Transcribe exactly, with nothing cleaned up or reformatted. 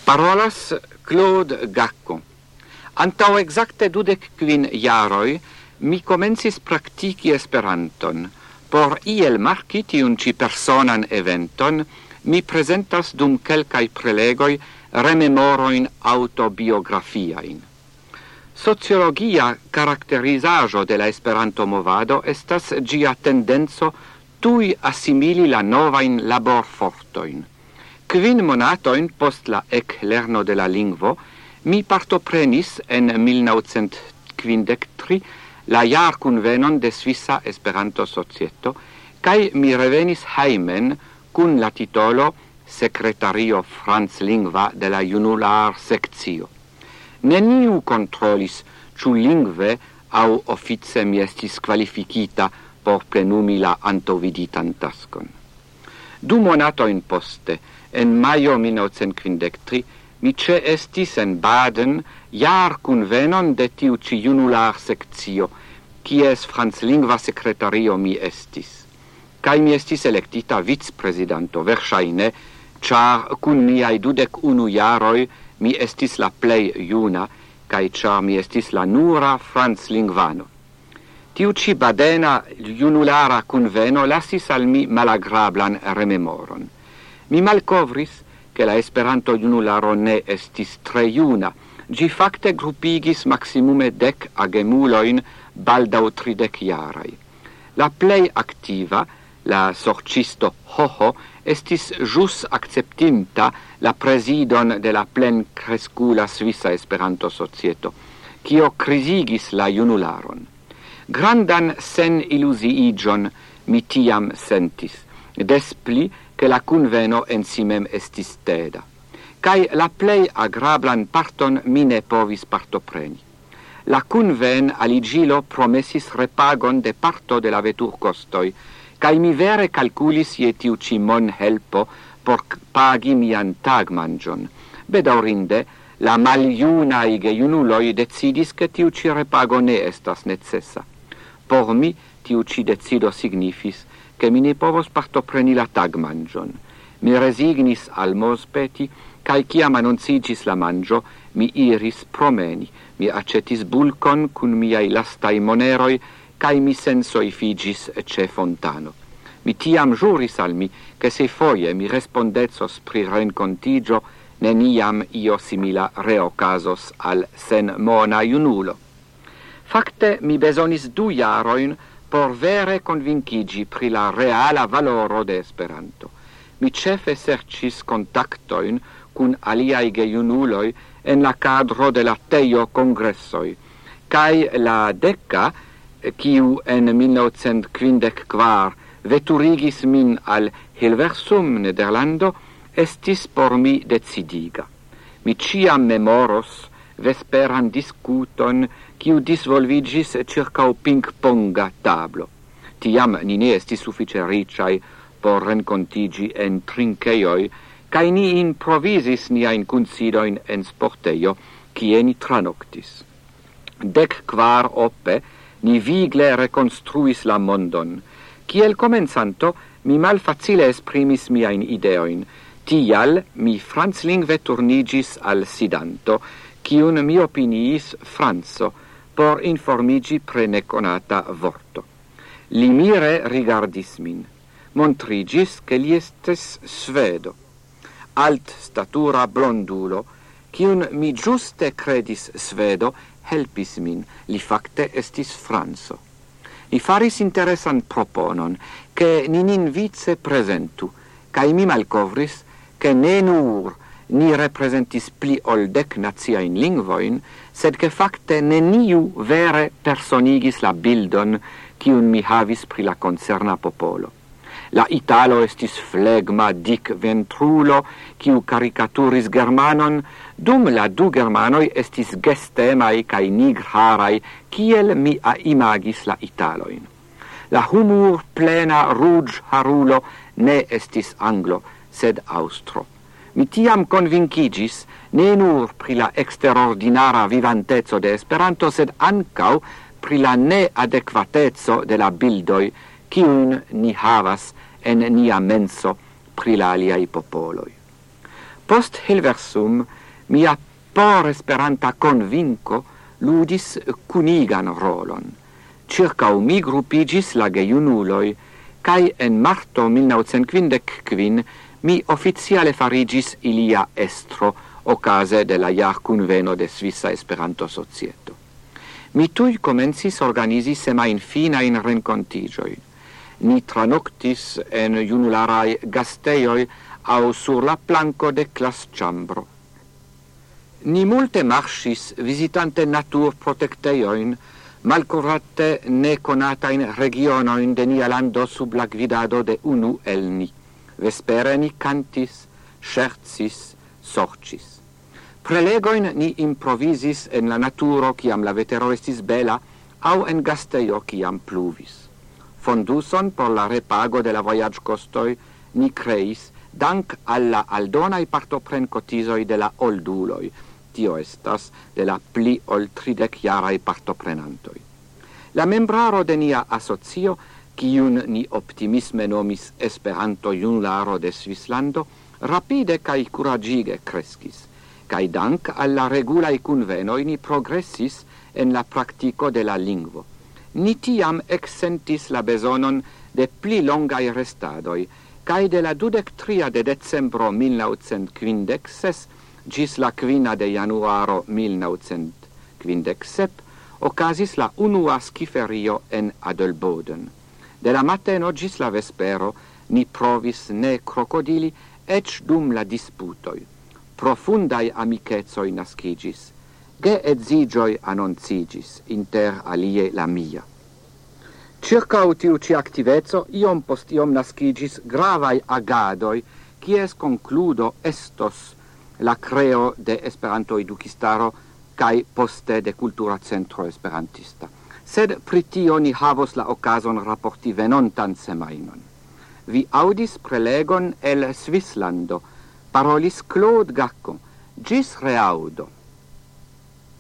Parolas Claude Gacco. Antau exacte dudec quin jaroi mi comencis praktiki Esperanton. Por iel marki tiun ci personan eventon, mi presentas dum quelcai prelegoi rememoroin autobiografiain. Sociologia caracterizajo de la Esperanto movado estas gia tendenzo tui assimili la novain labor fortoin. Quin monatoin post la ec lerno de la lingvo, mi partoprenis en mil novecent quindec-tri la jar convenon de Svissa Esperanto Societo, cae mi revenis heimen cun la titolo Secretario Franz Lingva de la Junular Sectio. Neniu controlis ciu lingve au office mi estis qualificita por plenumi la antoviditan taskon. Du monatoin poste, en maio mil novecent quindec-tri, mi ce estis en Baden jar convenon de tiu ci Junular Sectio, quies Franz Lingva secretario mi estis. Cai mi estis electita vice-presidanto, versaine, char cun miai dudec unu jaroi mi estis la plei iuna, cae char mi estis la nura Franz Lingvano. Tiu ci badena junulara conveno lasis al mi malagrablan rememoron. Mi malcovris che la Esperanto junularo ne estis tre iuna, gi facte gruppigis maximume dec agemuloin baldau tridec jarai. La plei activa, la sorcisto Hoho, estis jus acceptinta la presidon de la plen crescula Svissa Esperanto Societo, cio crisigis la junularon. Grandan sen illusiigion mi tiam sentis, des pli che la conveno en simem estis teda. Cai la plei agrablan parton mi ne povis partopreni. La conven aligilo promesis repagon de parto de la vetur costoi, cai mi vere calculis ie tiu ci mon helpo por pagi mian tagmangion. Bedaurinde, la maliunai geiunuloi decidis che tiu ci repago ne estas necessa. Por mi, tiu ci decido signifis che mi ne povos partopreni la tagmangion. Mi resignis al mospeti, cae ciam annoncigis la mangio, mi iris promeni, mi accetis bulcon cun miai lastai moneroi, cae mi sensoifigis ce fontano. Mi tiam juris al mi, che se foie mi respondezos pri rencontigio, neniam io simila reocasos al sen mona iunulo. Facte mi besonis du jaroin por vere convincigi pri la reala valoro de Esperanto. Mi cefe sercis contactoin cun aliai geiunuloi en la cadro de la Teio congressoi, cae la deca, quiu en mil novecent quindec-quar veturigis min al Hilversum, Nederlando, estis por mi decidiga. Mi ciam memoros vesperan discuton quiu disvolvigis circa ping-ponga tablo. Tiam ni ne estis suffice ricai por rencontigi en trinceioi, cae ni improvisis niain considoin en sporteio, cie ni tranoctis. Dec quar ope, ni vigle reconstruis la mondon. Ciel comenzanto, mi mal facile esprimis miain ideoin. Tial mi Franzlingve turnigis al sidanto, cium mi opiniis Franzo, por informigi pre neconata vorto. Li mire rigardis min. Montrigis che li estes svedo. Alt statura blondulo, cium mi giuste credis svedo, helpis min, li facte estis Franzo. Ni faris interesan proponon, che nin vice presentu, cae mi malcovris, che ne nur ni representis pli ol dec naziain lingvoin, sed che facte neniu vere personigis la bildon cium mi havis pri la concerna popolo. La Italo estis flegma dic ventrulo, quiu caricaturis Germanon, dum la du Germanoi estis gestemai cae nigharai, kiel mi a imagis la Italoin. La humur plena rouge harulo ne estis Anglo, sed Austro. Mi tiam convincigis ne nur pri la exterordinara vivantezo de Esperanto, sed ancau pri la neadequatezo de la bildoi, quiun ni havas en nia menso pri la aliai popoloi. Post Helversum mia por esperanta convinco ludis cunigan rolon. Circa mi gruppigis la gejunuloi, cae en marto mil naŭcent kvindek kvin mi officiale farigis ilia estro ocase de la jar conveno de Svissa Esperanto Societo. Mi tui comencis organizi semain fina in rencontigioi. Ni tranoctis en junularai gasteioi au sur la planco de clas chambro. Ni multe marchis visitante natur protecteioin, malcurate neconatain regionoin de nia lando sub la gvidado de unu el ni. Vespere ni cantis, scherzis, sorcis. Prelegoin ni improvisis en la naturo ciam la vetero estis bela, au en gasteio ciam pluvis. Fonduson por la repago de la voyage costoi ni creis, dank alla aldonai partopren cotizoi de la olduloi, tio estas de la pli ol tridec jarai partoprenantoi. La membraro de nia asocio, ciun ni optimisme nomis Esperanto Junularo de Svislando, rapide cae curagige crescis, cae dank alla regulae convenoi ni progressis en la practico de la lingvo. Ni tiam exsentis la besonon de pli longai restadoi, cae de la dudec tria de decembro mil naŭcent kvindek ses gis la quina de januaro mil naŭcent kvindek sep ocasis la unua skiferio en Adelboden. De la mateno gis la vespero ni provis ne crocodili ec dum la disputoi. Profundai amicetsoi nascigis, ge edzigioi annoncigis, inter alie la mia. Circa tiu ci activezzo, iom post iom nascigis gravai agadoi, cies concludo estos la creo de Esperanto Edukistaro cae poste de Cultura Centro Esperantista. Sed pritio ni havos la ocason rapporti venontan semainon. Vi audis prelegon el Svislando, parolis Claude Gaccon, gis reaudo.